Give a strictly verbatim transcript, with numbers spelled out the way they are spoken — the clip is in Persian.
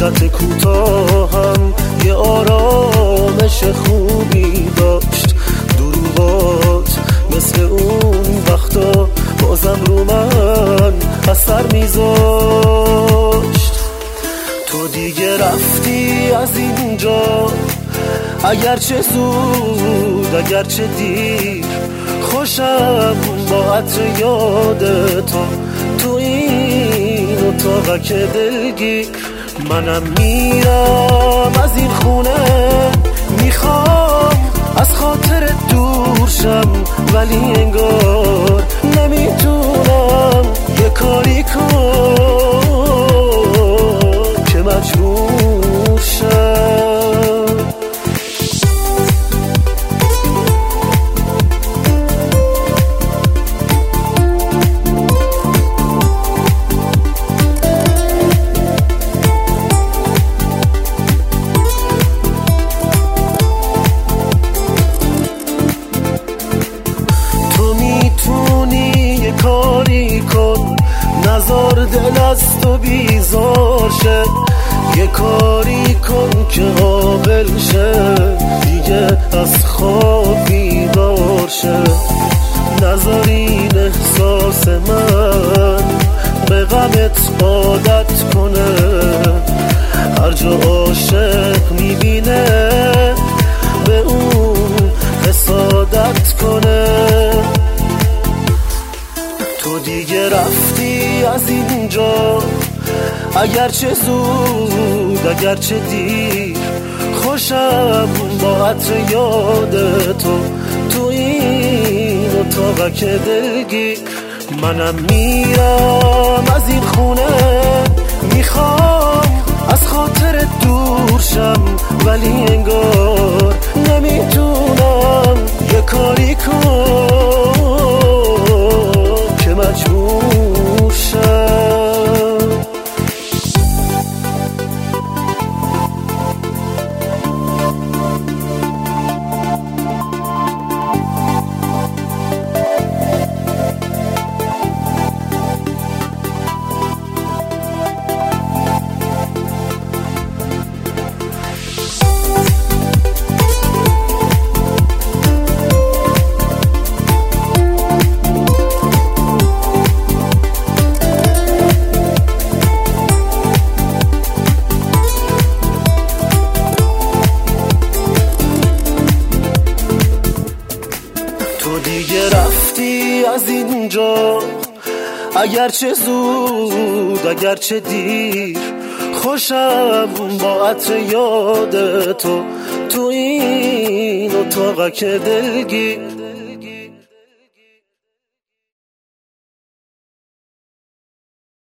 مدت کوتاهم یه آرامش خوبی داشت. دروغات مثل اون وقتا بازم رو من اثر میذاشت. تو دیگه رفتی از اینجا، اگرچه زود اگرچه دیر. خوشم با عطر یاد تو تو این اتاقک دلگیر. منم میرم از این خونه، میخوام از خاطر دور شم، ولی انگار نمیتونم یه کاری کن که مجبور شم. کاری کن نزار دل از تو بیزار شه، یه کاری کن که عاقل شه، دیگه از خواب بیدار شه. نزار این احساس من به غمت عادت کنه، هر جا عاشق میبینه به اون حسادت کنه. تو دیگه رفتی از اینجا، اگرچه زود اگرچه دیر. خوشم با عطر یاد تو تو این اتاقک دلگیر. منم میرم از این خونه، میخوام از خاطر دور شم، ولی انگار نمیتونم یه کاری کن که مجبور شم. تو دیگه رفتی از اینجا، اگرچه زود اگرچه دیر. خوشم با عطر یاد تو تو این اتاقک دلگیر.